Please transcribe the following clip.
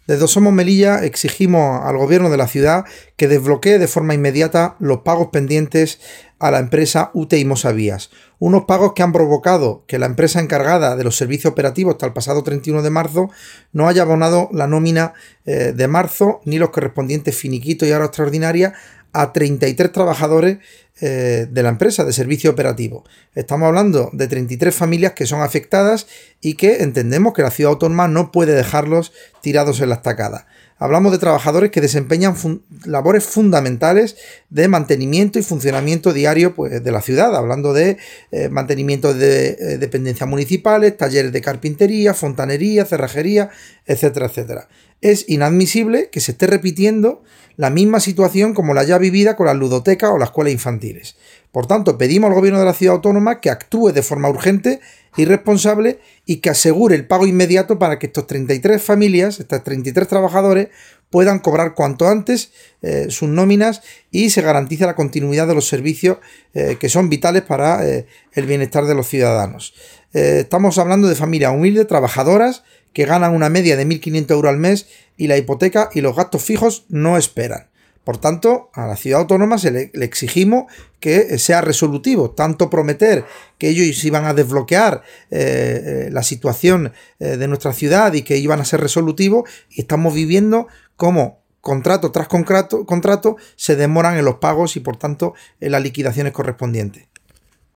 Desde Somos Melilla exigimos al gobierno de la ciudad que desbloquee de forma inmediata los pagos pendientes a la empresa UTE y Mosavías. Unos pagos que han provocado que la empresa encargada de los servicios operativos hasta el pasado 31 de marzo no haya abonado la nómina de marzo ni los correspondientes finiquitos y horas extraordinarias a 33 trabajadores de la empresa de servicio operativo. Estamos hablando de 33 familias que son afectadas y que entendemos que la ciudad autónoma no puede dejarlos tirados en la estacada. Hablamos de trabajadores que desempeñan labores fundamentales de mantenimiento y funcionamiento diario pues, de la ciudad, hablando de mantenimiento de dependencias municipales, talleres de carpintería, fontanería, cerrajería, etcétera, etcétera. Es inadmisible que se esté repitiendo la misma situación como la ya vivida con las ludotecas o las escuelas infantiles. Por tanto, pedimos al gobierno de la ciudad autónoma que actúe de forma urgente y responsable y que asegure el pago inmediato para que estos 33 familias, estos 33 trabajadores, puedan cobrar cuanto antes sus nóminas y se garantice la continuidad de los servicios que son vitales para el bienestar de los ciudadanos. Estamos hablando de familias humildes, trabajadoras, que ganan una media de 1.500 euros al mes y la hipoteca y los gastos fijos no esperan. Por tanto, a la ciudad autónoma le exigimos que sea resolutivo, tanto prometer que ellos iban a desbloquear la situación de nuestra ciudad y que iban a ser resolutivos, y estamos viviendo cómo contrato tras contrato se demoran en los pagos y por tanto en las liquidaciones correspondientes.